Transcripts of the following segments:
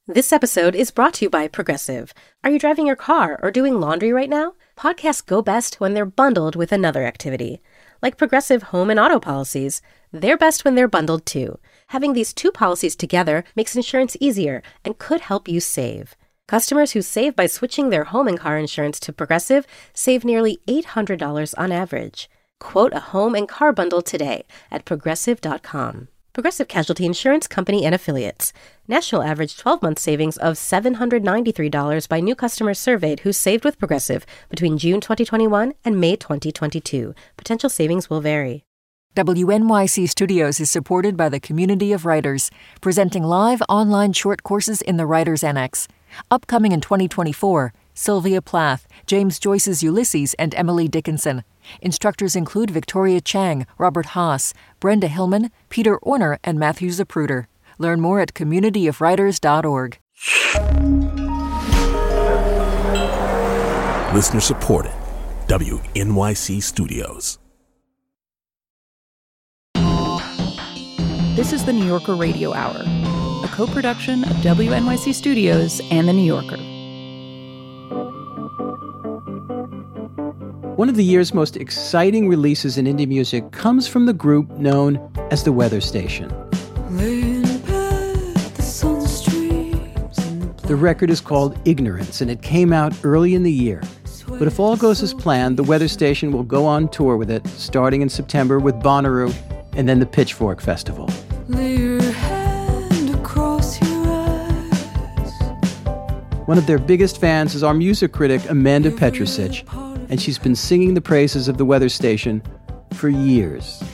This episode is brought to you by Progressive. Are you driving your car or doing laundry right now? Podcasts go best when they're bundled with another activity. Like Progressive home and auto policies, they're best when they're bundled too. Having these two policies together makes insurance easier and could help you save. Customers who save by switching their home and car insurance to Progressive save nearly $800 on average. Quote a home and car bundle today at Progressive.com. Progressive Casualty Insurance Company and Affiliates. National average 12-month savings of $793 by new customers surveyed who saved with Progressive between June 2021 and May 2022. Potential savings will vary. WNYC Studios is supported by the Community of Writers, presenting live online short courses in the Writers Annex. Upcoming in 2024, Sylvia Plath, James Joyce's Ulysses, and Emily Dickinson. Instructors include Victoria Chang, Robert Haas, Brenda Hillman, Peter Orner, and Matthew Zapruder. Learn more at communityofwriters.org. Listener supported. WNYC Studios. This is the New Yorker Radio Hour, a co-production of WNYC Studios and The New Yorker. One of the year's most exciting releases in indie music comes from the group known as The Weather Station. The record is called Ignorance, and it came out early in the year. But if all goes as planned, The Weather Station will go on tour with it, starting in September with Bonnaroo and then the Pitchfork Festival. One of their biggest fans is our music critic, Amanda Petrusich, and she's been singing the praises of The Weather Station for years.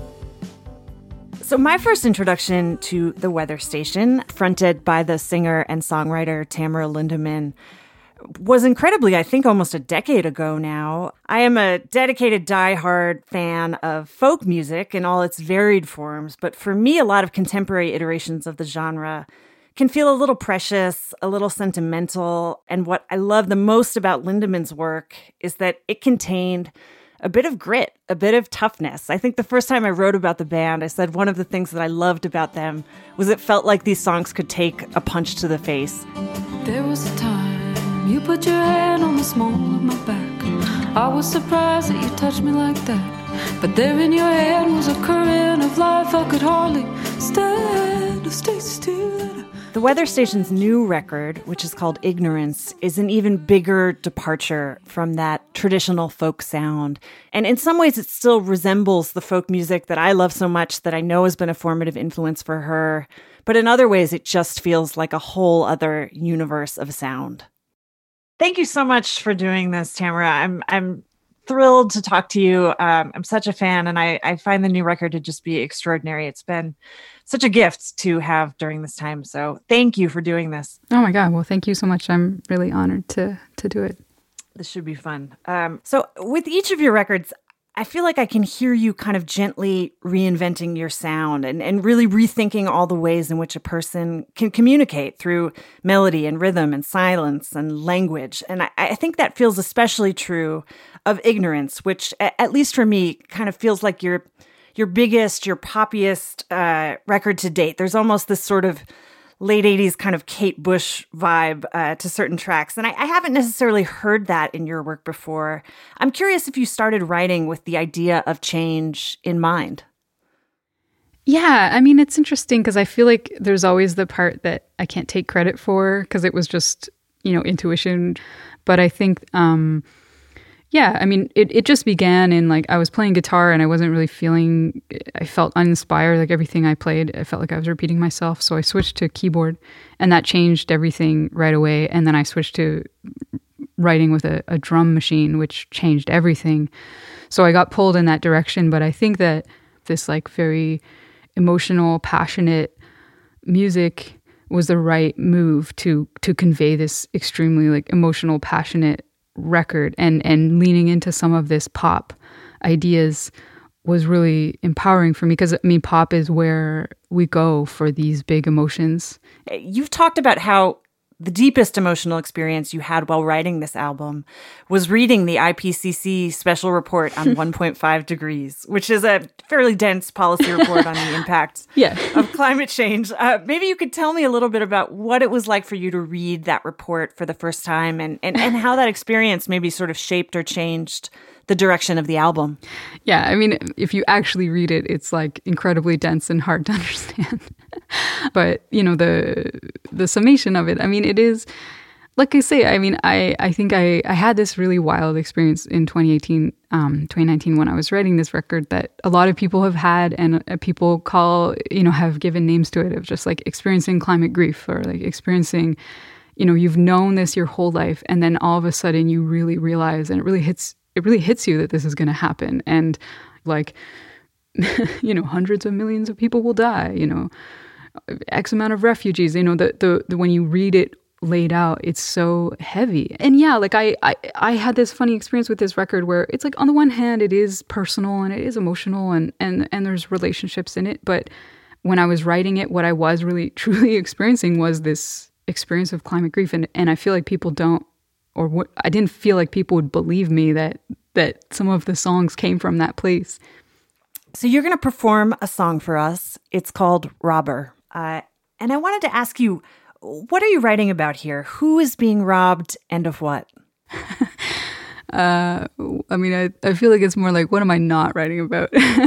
So my first introduction to The Weather Station, fronted by the singer and songwriter Tamara Lindemann, was incredibly, I think, almost a decade ago now. I am a dedicated diehard fan of folk music in all its varied forms, but for me, a lot of contemporary iterations of the genre can feel a little precious, a little sentimental, and what I love the most about Lindemann's work is that it contained a bit of grit, a bit of toughness. I think the first time I wrote about the band, I said one of the things that I loved about them was it felt like these songs could take a punch to the face. There was a time you put your hand on the small of my back. I was surprised that you touched me like that. But there in your hand was a current of life I could hardly stand to stay still. The Weather Station's new record, which is called Ignorance, is an even bigger departure from that traditional folk sound. And in some ways, it still resembles the folk music that I love so much that I know has been a formative influence for her. But in other ways, it just feels like a whole other universe of sound. Thank you so much for doing this, Tamara. I'm thrilled to talk to you. I'm such a fan, and I find the new record to just be extraordinary. It's been such a gift to have during this time. So thank you for doing this. Oh my God. Well, thank you so much. I'm really honored to do it. This should be fun. So with each of your records, I feel like I can hear you kind of gently reinventing your sound and really rethinking all the ways in which a person can communicate through melody and rhythm and silence and language. And I think that feels especially true of Ignorance, which, at least for me, kind of feels like your biggest, your poppiest record to date. There's almost this sort of late 80s kind of Kate Bush vibe to certain tracks. And I haven't necessarily heard that in your work before. I'm curious if you started writing with the idea of change in mind. Yeah, I mean, it's interesting because I feel like there's always the part that I can't take credit for because it was just, intuition. But I think, yeah, I mean, it just began in I was playing guitar and I wasn't really I felt uninspired. Like everything I played, I felt like I was repeating myself. So I switched to keyboard and that changed everything right away. And then I switched to writing with a drum machine, which changed everything. So I got pulled in that direction. But I think that this very emotional, passionate music was the right move to convey this extremely emotional, passionate record, and leaning into some of this pop ideas was really empowering for me because pop is where we go for these big emotions. You've talked about how the deepest emotional experience you had while writing this album was reading the IPCC special report on 1.5 degrees, which is a fairly dense policy report on the impacts of climate change. Maybe you could tell me a little bit about what it was like for you to read that report for the first time and how that experience maybe sort of shaped or changed the direction of the album. Yeah, I mean, if you actually read it, it's like incredibly dense and hard to understand. But, you know, the summation of it, I mean, it is, like I say, I mean, I think I had this really wild experience in 2019 when I was writing this record that a lot of people have had, and people call, you know, have given names to it, of just like experiencing climate grief, or like experiencing, you know, you've known this your whole life, and then all of a sudden you really realize, and it really hits you that this is going to happen. And like, you know, hundreds of millions of people will die, you know, X amount of refugees, you know, the when you read it laid out, it's so heavy. And yeah, like I had this funny experience with this record where it's like, on the one hand, it is personal and it is emotional and there's relationships in it. But when I was writing it, what I was really truly experiencing was this experience of climate grief. And I feel like people don't, or I didn't feel like people would believe me that some of the songs came from that place. So you're going to perform a song for us. It's called Robber. And I wanted to ask you, what are you writing about here? Who is being robbed and of what? I mean, I feel like it's more like, what am I not writing about?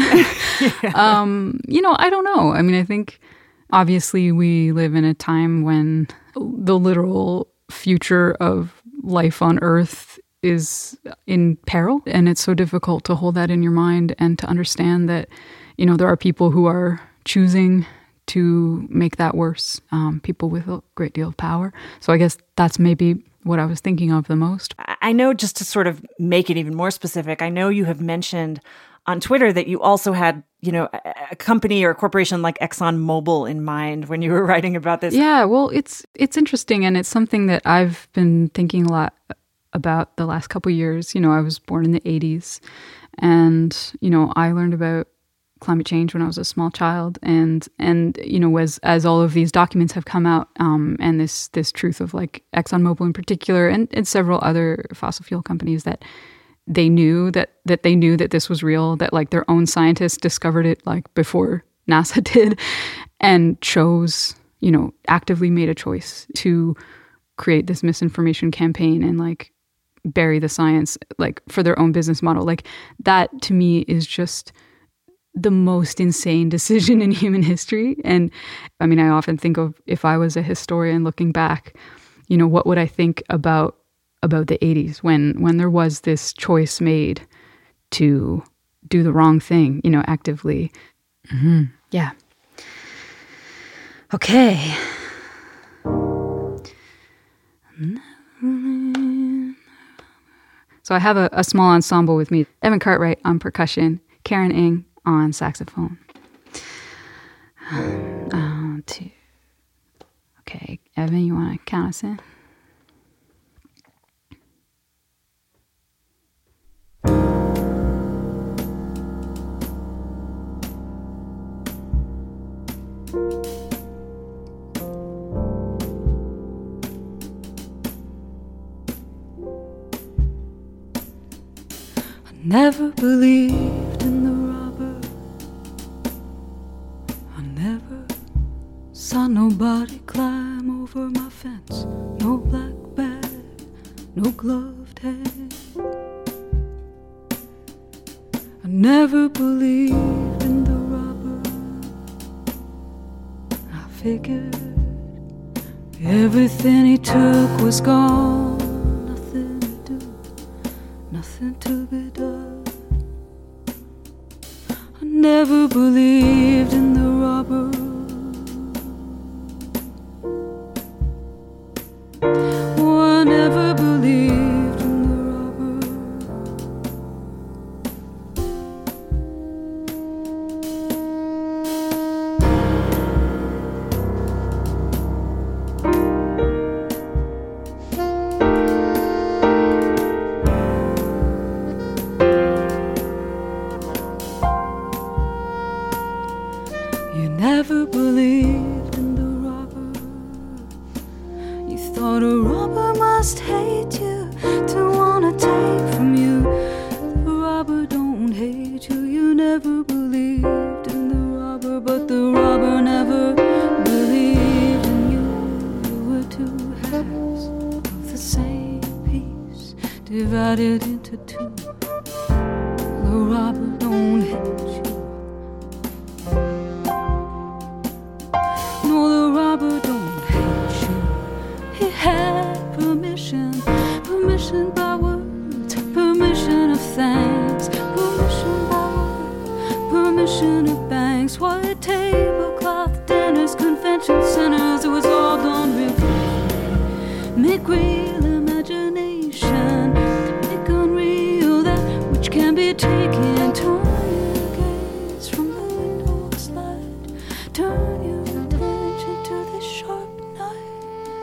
You know, I don't know. I mean, I think obviously we live in a time when the literal future of life on Earth is in peril, and it's so difficult to hold that in your mind and to understand that, you know, there are people who are choosing to make that worse, people with a great deal of power. So I guess that's maybe what I was thinking of the most. I know, just to sort of make it even more specific, I know you have mentioned on Twitter that you also had, you know, a company or a corporation like ExxonMobil in mind when you were writing about this. Yeah, well, it's interesting, and it's something that I've been thinking a lot about the last couple of years. You know, I was born in the 80s, and, you know, I learned about climate change when I was a small child, and you know, as all of these documents have come out, and this truth of like ExxonMobil in particular, and several other fossil fuel companies, that they knew that this was real, that like their own scientists discovered it like before NASA did, and chose, you know, actively made a choice to create this misinformation campaign and like bury the science, like for their own business model. Like, that to me is just the most insane decision in human history. And I mean, I often think of, if I was a historian looking back, you know, what would I think about the 80s when there was this choice made to do the wrong thing, you know, actively. Mm-hmm. Yeah. Okay. So I have a small ensemble with me. Evan Cartwright on percussion, Karen Ng on saxophone. 2. Okay, Evan, you want to count us in? Never believed in the robber. I never saw nobody climb over my fence. No black bag, no gloved hand. I never believed in the robber. I figured everything he took was gone. Nothing to do, nothing to be done. I never believed in the robber. Oh, I never believed in the robber. thought a robber must hate you to wanna take from you. The robber don't hate you, you never believed in the robber, but the robber never believed in you. You were two halves of the same piece, divided into two. The robber don't hate you. No, the robber don't hate you. He had permission by words, permission of thanks, permission by words, permission of banks, white tablecloth dinners, convention centers. It was all done real quickly. Make real imagination, make unreal that which can be taken. Turn your gaze from the window's light, turn your attention to this sharp knife.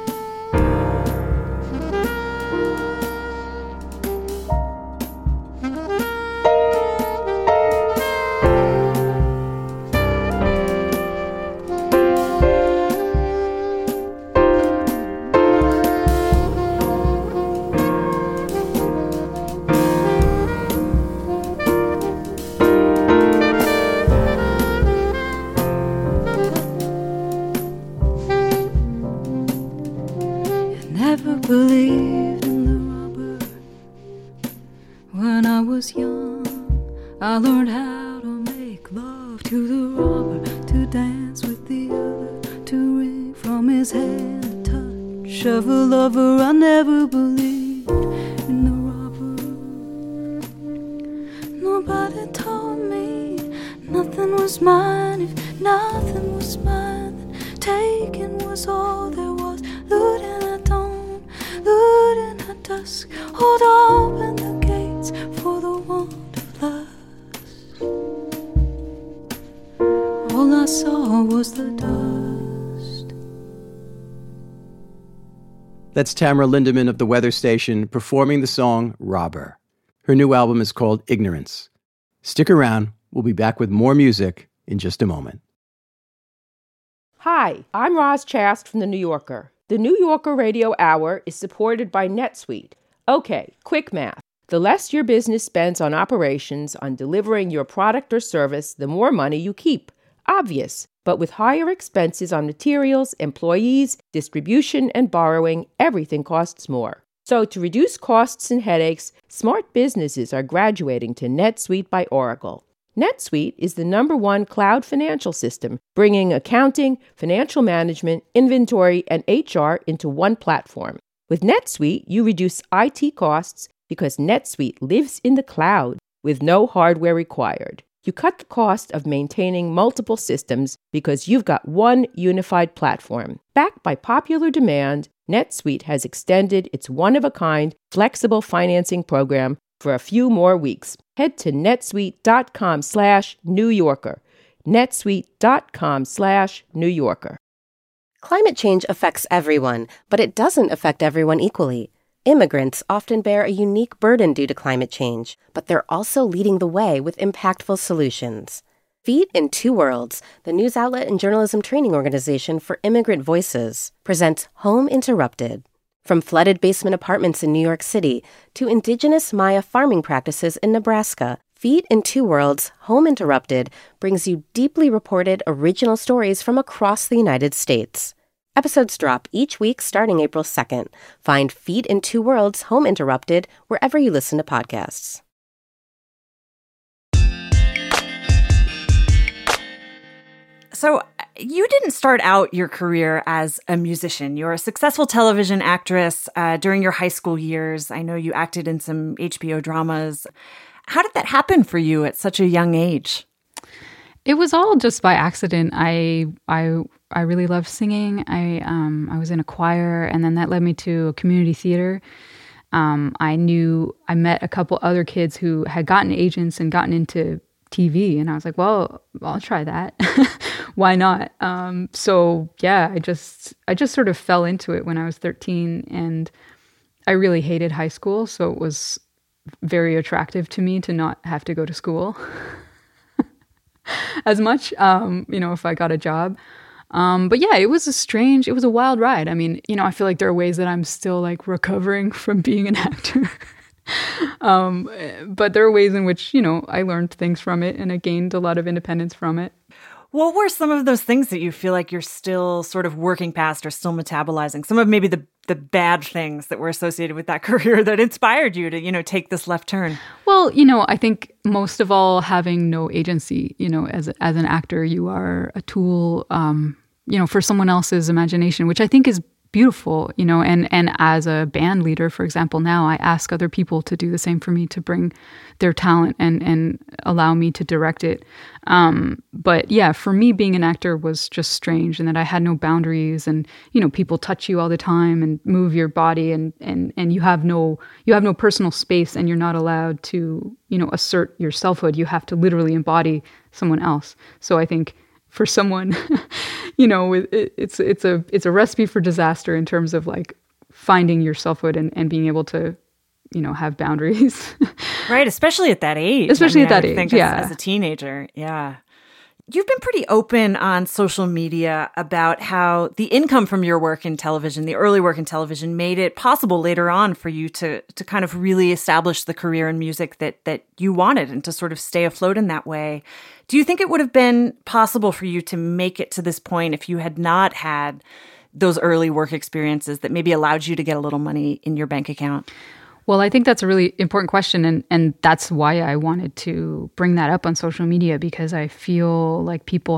Never believed in the robber. When I was young, I learned how to make love to the robber, to dance with the other, to wring from his hand the touch of a lover. I never believed in the robber. Nobody told me nothing was mine. If nothing was mine, then taking was all there was. Looting at dawn, looting at dusk, hold open the gates for the want of lust. All I saw was the dust. That's Tamara Lindemann of The Weather Station performing the song Robber. Her new album is called Ignorance. Stick around. We'll be back with more music in just a moment. Hi, I'm Roz Chast from The New Yorker. The New Yorker Radio Hour is supported by NetSuite. Okay, quick math. The less your business spends on operations, on delivering your product or service, the more money you keep. Obvious. But with higher expenses on materials, employees, distribution, and borrowing, everything costs more. So to reduce costs and headaches, smart businesses are graduating to NetSuite by Oracle. NetSuite is the #1 cloud financial system, bringing accounting, financial management, inventory, and HR into one platform. With NetSuite, you reduce IT costs because NetSuite lives in the cloud with no hardware required. You cut the cost of maintaining multiple systems because you've got one unified platform. Backed by popular demand, NetSuite has extended its one-of-a-kind flexible financing program for a few more weeks. Head to netsuite.com/New Yorker. netsuite.com/New Yorker. Climate change affects everyone, but it doesn't affect everyone equally. Immigrants often bear a unique burden due to climate change, but they're also leading the way with impactful solutions. Feet in Two Worlds, the news outlet and journalism training organization for immigrant voices, presents Home Interrupted. From flooded basement apartments in New York City to indigenous Maya farming practices in Nebraska, Feet in Two Worlds, Home Interrupted brings you deeply reported original stories from across the United States. Episodes drop each week starting April 2nd. Find Feet in Two Worlds, Home Interrupted wherever you listen to podcasts. So you didn't start out your career as a musician. You're a successful television actress during your high school years. I know you acted in some HBO dramas. How did that happen for you at such a young age? It was all just by accident. I really loved singing. I was in a choir, and then that led me to a community theater. I met a couple other kids who had gotten agents and gotten into TV, and I was like, well, I'll try that. Why not? So yeah, I just sort of fell into it when I was 13, and I really hated high school, so it was very attractive to me to not have to go to school as much, if I got a job. But yeah, it was a wild ride. I mean, I feel like there are ways that I'm still like recovering from being an actor. But there are ways in which, I learned things from it and I gained a lot of independence from it. What were some of those things that you feel like you're still sort of working past or still metabolizing? Some of maybe the bad things that were associated with that career that inspired you to, take this left turn? Well, I think most of all, having no agency, as an actor, you are a tool, for someone else's imagination, which I think is beautiful, and as a band leader, for example, now I ask other people to do the same for me, to bring their talent and allow me to direct it. But yeah, for me, being an actor was just strange, and that I had no boundaries, and, people touch you all the time and move your body, and you have no personal space, and you're not allowed to, assert your selfhood. You have to literally embody someone else. So I think for someone, it's a recipe for disaster in terms of like finding your selfhood and being able to, have boundaries. Right, especially at that age. Especially at that age, yeah. As a teenager, yeah. You've been pretty open on social media about how the income from your work in television, the early work in television, made it possible later on for you to kind of really establish the career in music that you wanted and to sort of stay afloat in that way. Do you think it would have been possible for you to make it to this point if you had not had those early work experiences that maybe allowed you to get a little money in your bank account? Well, I think that's a really important question, and that's why I wanted to bring that up on social media, because I feel like people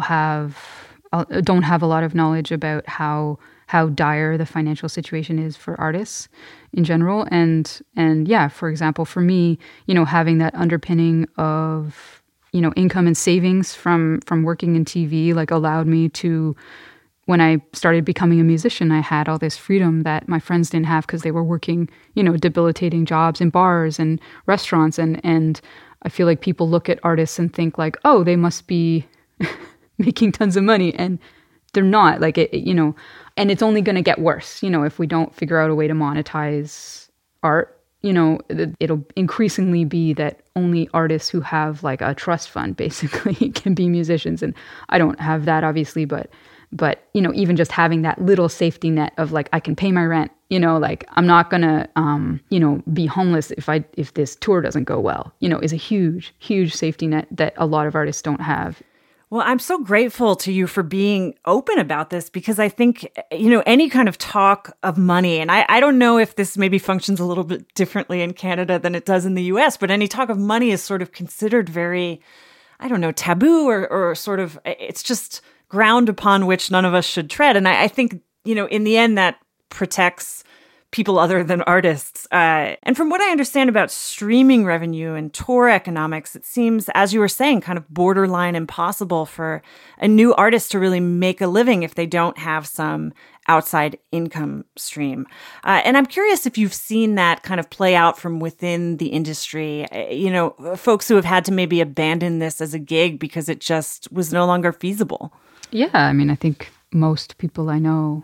don't have a lot of knowledge about how dire the financial situation is for artists in general. And yeah, for example, for me, having that underpinning of, income and savings from working in TV, like allowed me to, when I started becoming a musician, I had all this freedom that my friends didn't have because they were working, debilitating jobs in bars and restaurants. And I feel like people look at artists and think like, oh, they must be making tons of money. And they're not, like, and it's only going to get worse, if we don't figure out a way to monetize art. It'll increasingly be that only artists who have like a trust fund basically can be musicians. And I don't have that, obviously, but even just having that little safety net of like, I can pay my rent, like I'm not gonna, be homeless if this tour doesn't go well, is a huge, huge safety net that a lot of artists don't have. Well, I'm so grateful to you for being open about this, because I think, any kind of talk of money, and I don't know if this maybe functions a little bit differently in Canada than it does in the US, but any talk of money is sort of considered very, taboo or sort of, it's just ground upon which none of us should tread. And I think, in the end, that protects people other than artists. And from what I understand about streaming revenue and tour economics, it seems, as you were saying, kind of borderline impossible for a new artist to really make a living if they don't have some outside income stream. And I'm curious if you've seen that kind of play out from within the industry, folks who have had to maybe abandon this as a gig because it just was no longer feasible. Yeah, I think most people I know,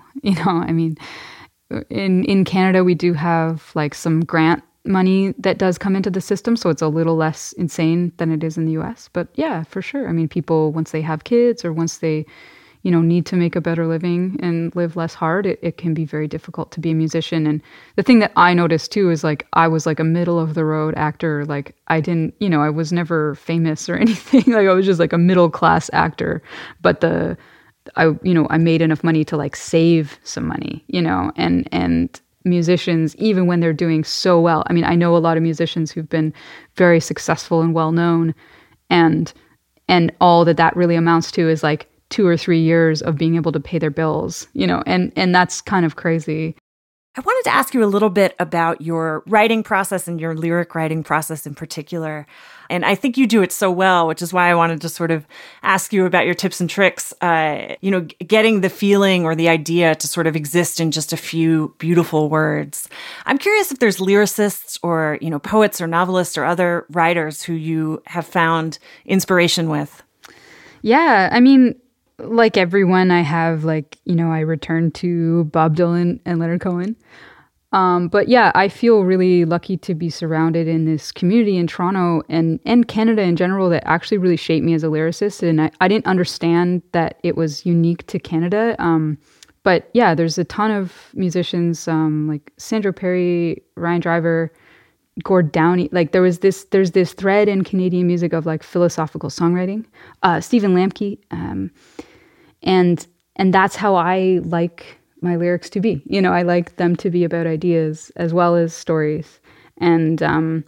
in Canada, we do have like some grant money that does come into the system, so it's a little less insane than it is in the US. But yeah, for sure. People, once they have kids or once they, need to make a better living and live less hard, it can be very difficult to be a musician. And the thing that I noticed too is like, I was like a middle of the road actor. Like I didn't, I was never famous or anything. Like I was just like a middle class actor. But I made enough money to like save some money, and musicians, even when they're doing so well. I know a lot of musicians who've been very successful and well known, and all that really amounts to is like 2 or 3 years of being able to pay their bills, and that's kind of crazy. I wanted to ask you a little bit about your writing process and your lyric writing process in particular. And I think you do it so well, which is why I wanted to sort of ask you about your tips and tricks, getting the feeling or the idea to sort of exist in just a few beautiful words. I'm curious if there's lyricists or, poets or novelists or other writers who you have found inspiration with. Yeah, like everyone, I have I return to Bob Dylan and Leonard Cohen. But yeah, I feel really lucky to be surrounded in this community in Toronto and Canada in general that actually really shaped me as a lyricist. And I didn't understand that it was unique to Canada. But yeah, there's a ton of musicians like Sandra Perry, Ryan Driver, Gord Downie. Like there's this thread in Canadian music of like philosophical songwriting. Stephen Lamke, and that's how I like my lyrics to be. You know, I like them to be about ideas as well as stories. And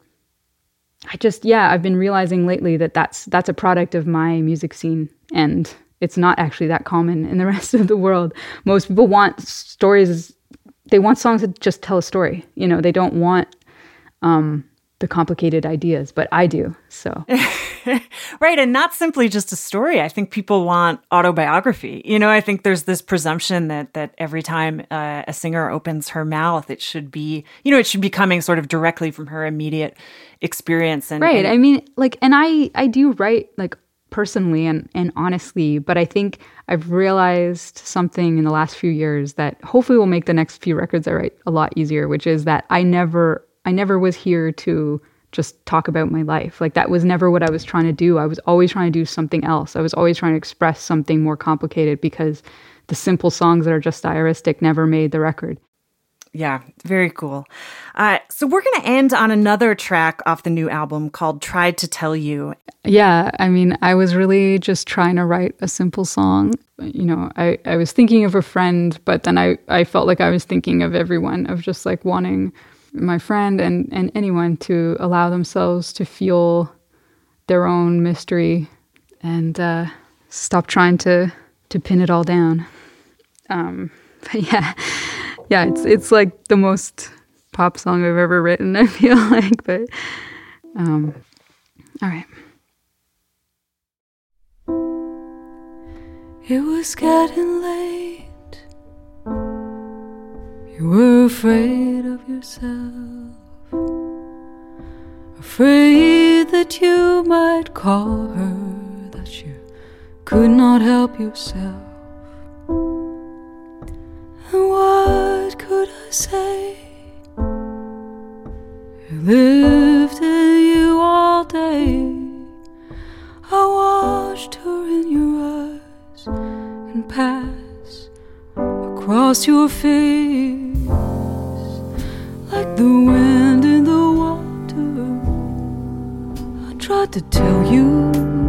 I've been realizing lately that that's a product of my music scene, and it's not actually that common in the rest of the world. Most people want stories. They want songs that just tell a story. You know, they don't want the complicated ideas, but I do. So. Right. And not simply just a story. I think people want autobiography. You know, I think there's this presumption that every time a singer opens her mouth, it should be coming sort of directly from her immediate experience. Right. I mean, like, and I do write like personally and honestly, but I think I've realized something in the last few years that hopefully will make the next few records I write a lot easier, which is that I never was here to just talk about my life. Like that was never what I was trying to do. I was always trying to do something else. I was always trying to express something more complicated because the simple songs that are just stylistic never made the record. Yeah, very cool. So we're going to end on another track off the new album called Tried to Tell You. Yeah, I mean, I was really just trying to write a simple song. You know, I was thinking of a friend, but then I felt like I was thinking of everyone, of just like wanting my friend and anyone to allow themselves to feel their own mystery and stop trying to pin it all down. But yeah, it's like the most pop song I've ever written, I feel like. But all right. It was getting late. You were afraid of yourself, afraid that you might call her, that you could not help yourself. And what could I say? I lived in you all day. I watched her in your eyes and pass across your face like the wind in the water. I tried to tell you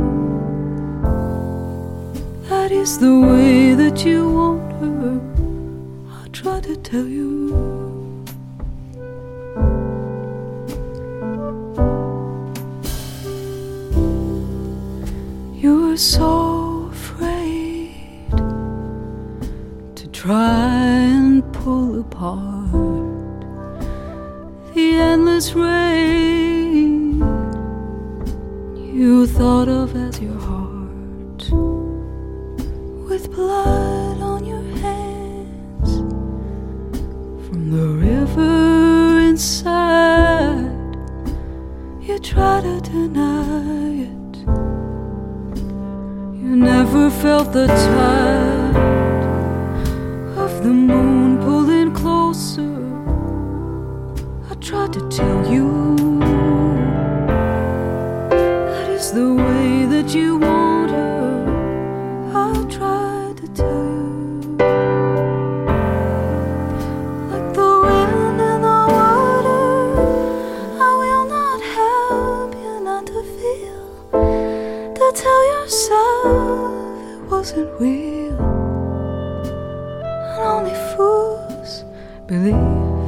that is the way that you want her. I tried to tell you. You were so afraid to try and pull apart the endless rain you thought of as your heart, with blood on your hands from the river inside. You try to deny it. You never felt the tide of the moon pulling closer. I tried to tell you that is the way that you want her. I tried to tell you, like the wind in the water, I will not help you not to feel, to tell yourself it wasn't real, and only fools believe.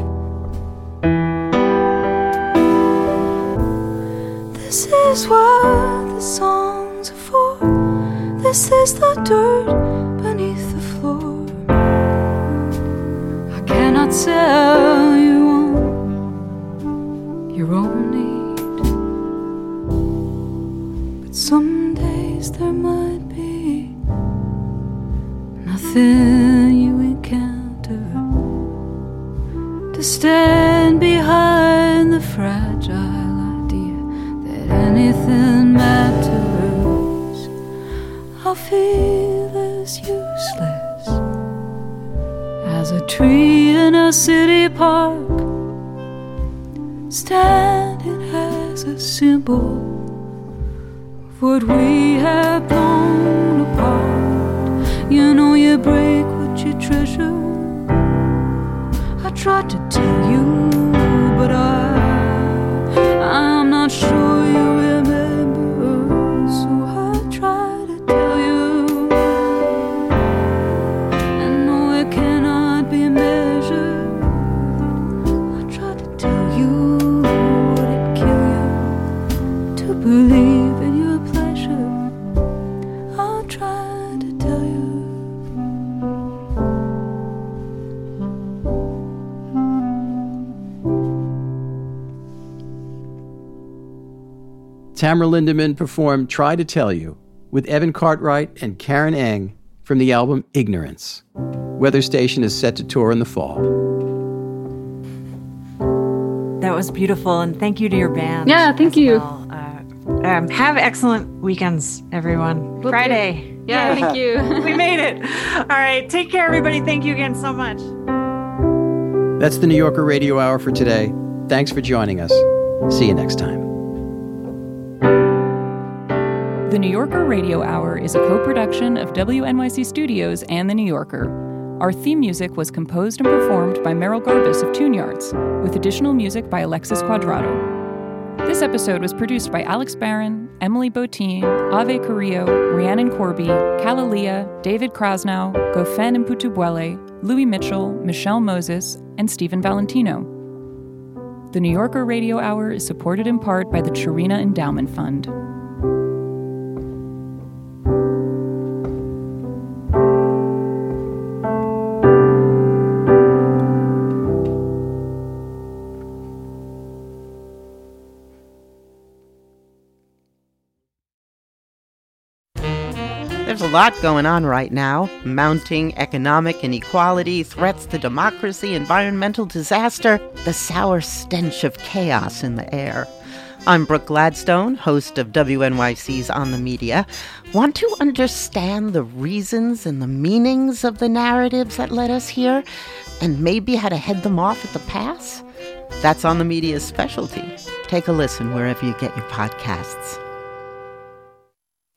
This is what the songs are for. This is the dirt beneath the floor. I cannot sell you on your own need, but some days there might be nothing you encounter to stand behind the fragile anything matters. I'll feel as useless as a tree in a city park standing as a symbol of what we have blown apart. You know you break what you treasure. I tried to tell you, but I'm not sure you remember, so I try to tell you. I know it cannot be measured. I try to tell you, would it kill you to believe in your pleasure? I'll try to tell you. Tamara Lindemann performed Try to Tell You with Evan Cartwright and Karen Eng from the album Ignorance. Weather Station is set to tour in the fall. That was beautiful, and thank you to your band. Yeah, thank you. Well. Have excellent weekends, everyone. Will Friday. do. Yeah, thank you. We made it. All right, take care, everybody. Thank you again so much. That's the New Yorker Radio Hour for today. Thanks for joining us. See you next time. The New Yorker Radio Hour is a co-production of WNYC Studios and The New Yorker. Our theme music was composed and performed by Merrill Garbus of Tune Yards, with additional music by Alexis Quadrado. This episode was produced by Alex Barron, Emily Botine, Ave Carrillo, Rhiannon Corby, Kalalia, David Krasnow, Gofen Mputubuele, Louis Mitchell, Michelle Moses, and Stephen Valentino. The New Yorker Radio Hour is supported in part by the Chirina Endowment Fund. There's a lot going on right now. Mounting economic inequality, threats to democracy, environmental disaster, the sour stench of chaos in the air. I'm Brooke Gladstone, host of WNYC's On the Media. Want to understand the reasons and the meanings of the narratives that led us here, and maybe how to head them off at the pass? That's On the Media's specialty. Take a listen wherever you get your podcasts.